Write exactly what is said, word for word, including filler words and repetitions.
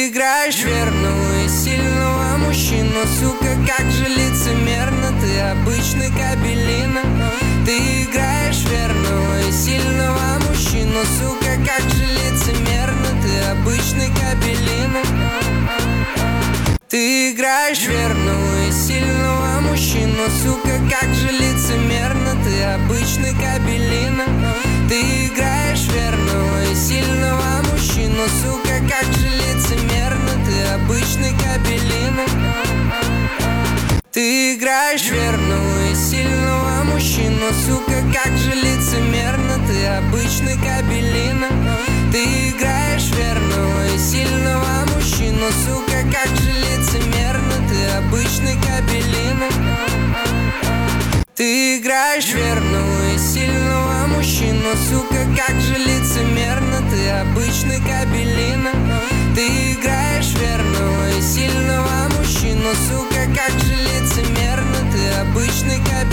Ты играешь верного и сильного мужчину, сука, как же лицемерно, ты обычный кабелина. Ты играешь верного и сильного мужчину, сука, как же лицемерно, ты обычный кабелина. Ты играешь верного и сильного мужчину, сука, как же лицемерно, ты обычный кабелина. Ты играешь верного и сильного мужчину, сука, как же лицемерно, ты обычный кабелина. Ты играешь верного и сильного мужчину, сука, как же лицемерно, ты обычный кабелина. Ты играешь верного и сильного мужчину, сука, как же лицемерно, ты обычный кабелина. Ты играешь верного и сильного мужчину, сука, как же лицемерно, ты обычный кабелина. Ты играешь верного и сильного мужчину, сука, как же лицемерно, ты обычный кабелина.